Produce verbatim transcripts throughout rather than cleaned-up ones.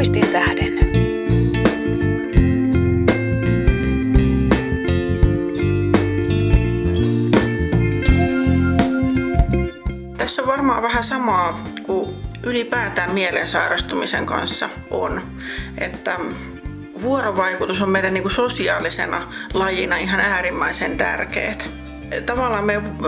muistin tähden. Tässä on varmaan vähän samaa kuin ylipäätään mielen sairastumisen kanssa on, että vuorovaikutus on meidän niin kuin sosiaalisena lajina ihan äärimmäisen tärkeää. Tavallaan meidän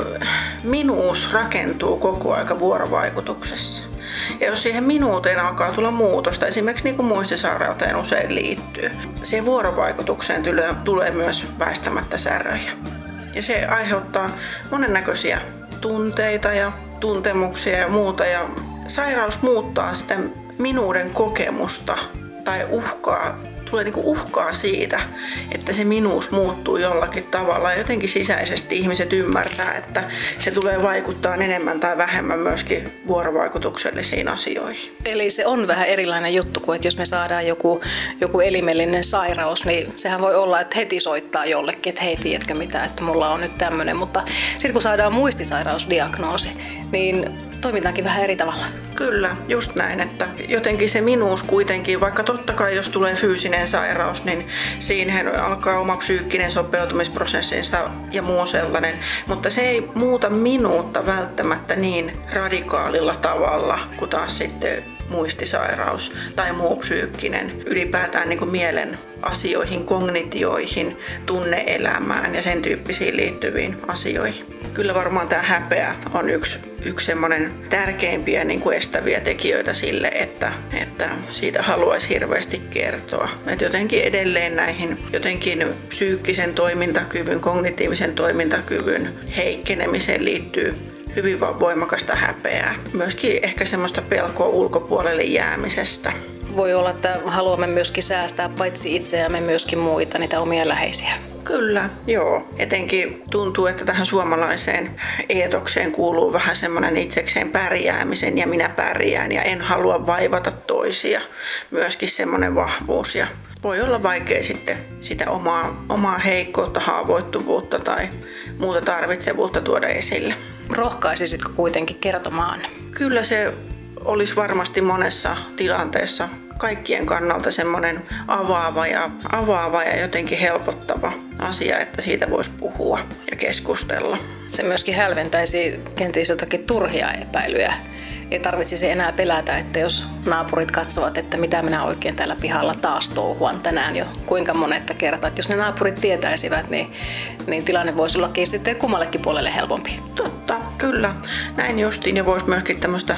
minuus rakentuu koko aika vuorovaikutuksessa. Ja jos siihen minuuteen alkaa tulla muutosta, esimerkiksi niin kuin muistisairauteen usein liittyy, siihen vuorovaikutukseen tulee myös väistämättä säröjä. Ja se aiheuttaa monennäköisiä tunteita ja tuntemuksia ja muuta. Ja sairaus muuttaa sitä minuuden kokemusta tai uhkaa, tulee niinku uhkaa siitä, että se minuus muuttuu jollakin tavalla. Ja jotenkin sisäisesti ihmiset ymmärtää, että se tulee vaikuttaa enemmän tai vähemmän myöskin vuorovaikutuksellisiin asioihin. Eli se on vähän erilainen juttu kuin, että jos me saadaan joku, joku elimellinen sairaus, niin sehän voi olla, että heti soittaa jollekin, että hei, tiedätkö mitä, että mulla on nyt tämmöinen. Mutta sitten kun saadaan muistisairausdiagnoosi, niin toimitaankin vähän eri tavalla. Kyllä, just näin, että jotenkin se minuus kuitenkin, vaikka totta kai jos tulee fyysinen sairaus, niin siihen alkaa oma psyykkinen sopeutumisprosessinsa ja muu sellainen, mutta se ei muuta minuutta välttämättä niin radikaalilla tavalla kuin taas sitten muistisairaus tai muu psyykkinen, ylipäätään niin kuin mielen asioihin, kognitioihin, tunne-elämään ja sen tyyppisiin liittyviin asioihin. Kyllä varmaan tämä häpeä on yksi, yksi semmoinen tärkeimpiä niin kuin estäviä tekijöitä sille, että, että siitä haluaisi hirveästi kertoa. Että jotenkin edelleen näihin jotenkin psyykkisen toimintakyvyn, kognitiivisen toimintakyvyn heikkenemiseen liittyy hyvin voimakasta häpeää. Myöskin ehkä semmoista pelkoa ulkopuolelle jäämisestä. Voi olla, että haluamme myöskin säästää paitsi itseämme myöskin muita, niitä omia läheisiä. Kyllä, joo. Etenkin tuntuu, että tähän suomalaiseen eetokseen kuuluu vähän semmoinen itsekseen pärjäämisen ja minä pärjään ja en halua vaivata toisia. Myöskin semmoinen vahvuus ja voi olla vaikea sitten sitä omaa, omaa heikkoutta, haavoittuvuutta tai muuta tarvitsevuutta tuoda esille. Rohkaisisitko kuitenkin kertomaan? Kyllä se olisi varmasti monessa tilanteessa kaikkien kannalta semmoinen avaava ja, avaava ja jotenkin helpottava asia, että siitä voisi puhua ja keskustella. Se myöskin hälventäisi kenties jotakin turhia epäilyjä. Ei tarvitsisi enää pelätä, että jos naapurit katsovat, että mitä minä oikein täällä pihalla taas touhuan tänään jo kuinka monetta kertaa. Että jos ne naapurit tietäisivät, niin, niin tilanne voisi ollakin sitten kummallekin puolelle helpompi. Totta, kyllä. Näin justiin ja voisi myöskin tämmöistä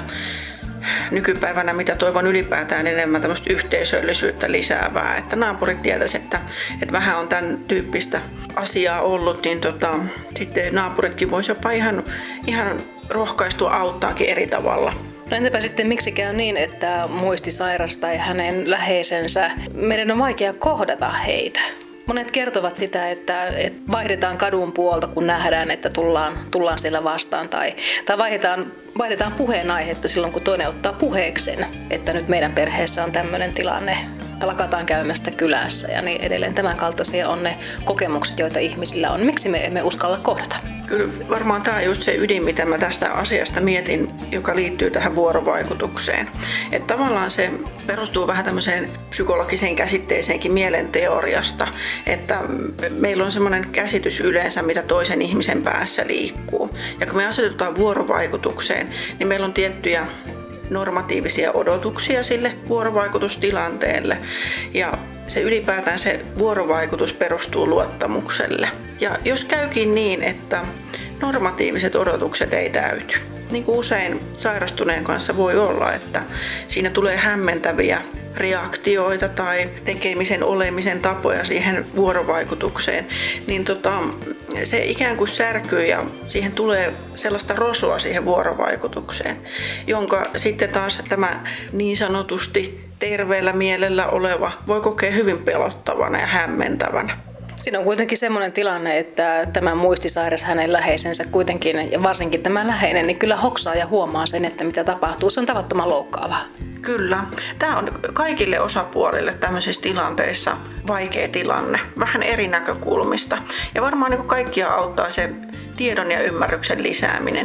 nykypäivänä, mitä toivon ylipäätään enemmän tämmöistä yhteisöllisyyttä lisäävää, että naapurit tietäisivät, että, että vähän on tämän tyyppistä asiaa ollut, niin tota, sitten naapuritkin voisi jopa ihan, ihan rohkaistua auttaakin eri tavalla. No entäpä sitten miksi käy niin, että muistisairas tai hänen läheisensä, meidän on vaikea kohdata heitä? Monet kertovat sitä, että, että vaihdetaan kadun puolta, kun nähdään, että tullaan, tullaan siellä vastaan. Tai, tai vaihdetaan, vaihdetaan puheenaihetta silloin, kun toinen ottaa puheekseen, että nyt meidän perheessä on tämmöinen tilanne. Lakataan käymästä kylässä ja niin edelleen. Tämän kaltaisia on ne kokemukset, joita ihmisillä on. Miksi me emme uskalla kohdata? Kyllä varmaan tämä on just se ydin, mitä mä tästä asiasta mietin, joka liittyy tähän vuorovaikutukseen. Että tavallaan se perustuu vähän tämmöiseen psykologiseen käsitteeseenkin mielenteoriasta, että meillä on semmoinen käsitys yleensä, mitä toisen ihmisen päässä liikkuu. Ja kun me asetutaan vuorovaikutukseen, niin meillä on tiettyjä normatiivisia odotuksia sille vuorovaikutustilanteelle ja se ylipäätään se vuorovaikutus perustuu luottamukselle. Ja jos käykin niin, että normatiiviset odotukset ei täyty, niin kuin usein sairastuneen kanssa voi olla, että siinä tulee hämmentäviä reaktioita tai tekemisen olemisen tapoja siihen vuorovaikutukseen, niin tota, se ikään kuin särkyy ja siihen tulee sellaista rosoa siihen vuorovaikutukseen, jonka sitten taas tämä niin sanotusti terveellä mielellä oleva voi kokea hyvin pelottavana ja hämmentävänä. Siinä on kuitenkin semmoinen tilanne, että tämä muistisairas hänen läheisensä kuitenkin, ja varsinkin tämä läheinen, niin kyllä hoksaa ja huomaa sen, että mitä tapahtuu. Se on tavattoman loukkaavaa. Kyllä. Tämä on kaikille osapuolille tämmöisissä tilanteissa vaikea tilanne, vähän eri näkökulmista. Ja varmaan niin kuin kaikkia auttaa se tiedon ja ymmärryksen lisääminen.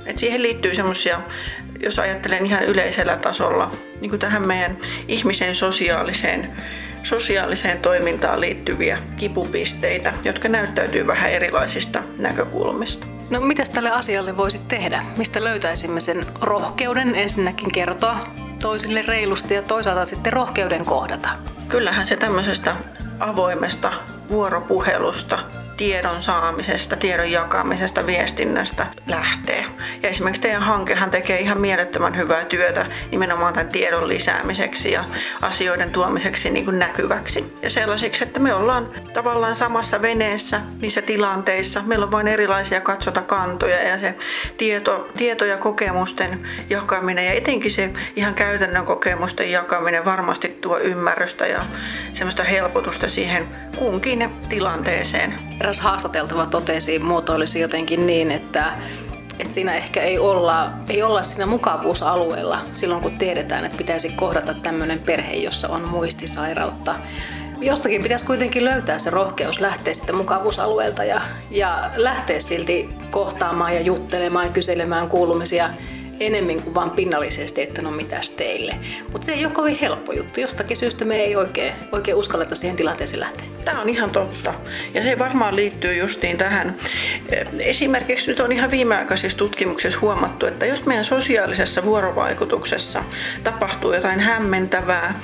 Et siihen liittyy semmoisia, jos ajattelen ihan yleisellä tasolla, niin kuin tähän meidän ihmisen sosiaaliseen, sosiaaliseen toimintaan liittyviä kipupisteitä, jotka näyttäytyy vähän erilaisista näkökulmista. No mitäs tälle asialle voisi tehdä? Mistä löytäisimme sen rohkeuden ensinnäkin kertoa toisille reilusti ja toisaalta sitten rohkeuden kohdata? Kyllähän se tämmöisestä avoimesta vuoropuhelusta, tiedon saamisesta, tiedon jakamisesta, viestinnästä lähtee. Ja esimerkiksi teidän hankehan tekee ihan mielettömän hyvää työtä nimenomaan tämän tiedon lisäämiseksi ja asioiden tuomiseksi niin kuin näkyväksi. Ja sellaisiksi, että me ollaan tavallaan samassa veneessä niissä tilanteissa. Meillä on vain erilaisia katsotakantoja ja se tieto, tieto ja kokemusten jakaminen ja etenkin se ihan käytännön kokemusten jakaminen varmasti tuo ymmärrystä ja semmoista helpotusta siihen kunkin tilanteeseen. Eräs haastateltava totesi, muotoilisi jotenkin niin, että, että siinä ehkä ei olla, ei olla siinä mukavuusalueella silloin, kun tiedetään, että pitäisi kohdata tämmöinen perhe, jossa on muistisairautta. Jostakin pitäisi kuitenkin löytää se rohkeus lähteä sitten mukavuusalueelta ja, ja lähteä silti kohtaamaan ja juttelemaan ja kyselemään kuulumisia enemmän kuin vaan pinnallisesti, että no mitäs teille. Mutta se ei ole kovin helppo juttu. Jostakin syystä me ei oikein, oikein uskalleta siihen tilanteeseen lähteä. Tämä on ihan totta. Ja se varmaan liittyy justiin tähän. Esimerkiksi nyt on ihan viimeaikaisissa tutkimuksissa huomattu, että jos meidän sosiaalisessa vuorovaikutuksessa tapahtuu jotain hämmentävää,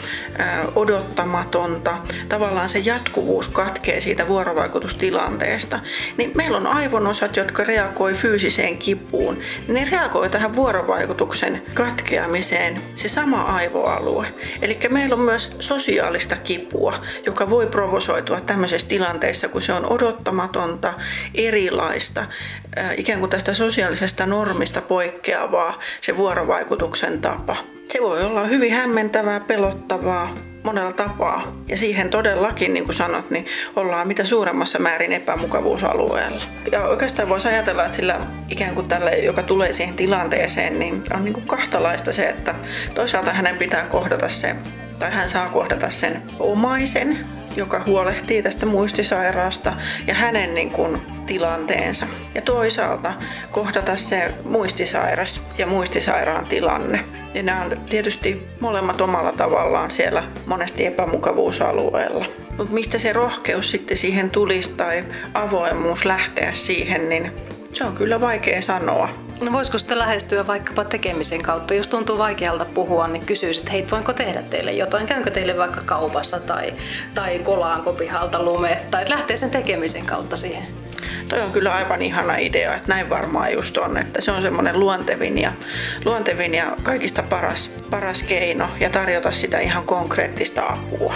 odottamatonta, tavallaan se jatkuvuus katkee siitä vuorovaikutustilanteesta, niin meillä on aivonosat, jotka reagoi fyysiseen kipuun. Ne reagoi tähän vuorovaikutuksen katkeamiseen se sama aivoalue. Eli meillä on myös sosiaalista kipua, joka voi provosoitua tämmöisessä tilanteessa, kun se on odottamatonta, erilaista, ikään kuin tästä sosiaalisesta normista poikkeavaa se vuorovaikutuksen tapa. Se voi olla hyvin hämmentävää, pelottavaa, monella tapaa. Ja siihen todellakin, niin kuin sanot, niin ollaan mitä suuremmassa määrin epämukavuusalueella. Ja oikeastaan voisi ajatella, että sillä ikään kuin tälle, joka tulee siihen tilanteeseen, niin on niin kuin kahtalaista se, että toisaalta hänen pitää kohdata se, tai hän saa kohdata sen omaisen, joka huolehtii tästä muistisairaasta ja hänen niin kuin tilanteensa. Ja toisaalta kohdata se muistisairas ja muistisairaan tilanne. Ja nämä on tietysti molemmat omalla tavallaan siellä monesti epämukavuusalueella. Mutta mistä se rohkeus sitten siihen tulisi tai avoimuus lähteä siihen, niin se on kyllä vaikea sanoa. No voisiko sitä lähestyä vaikkapa tekemisen kautta? Jos tuntuu vaikealta puhua, niin kysyisit, että hei, voinko tehdä teille jotain? Käynkö teille vaikka kaupassa tai, tai kolaanko pihalta lumet? Tai lähtee sen tekemisen kautta siihen. Toi on kyllä aivan ihana idea, että näin varmaan just on, että se on semmoinen luontevin ja, luontevin ja kaikista paras, paras keino ja tarjota sitä ihan konkreettista apua.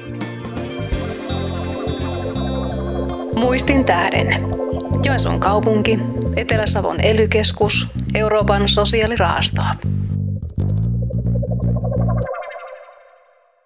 Muistin tähden. Joensuun kaupunki, Etelä-Savon ely-keskus, Euroopan sosiaalirahasto.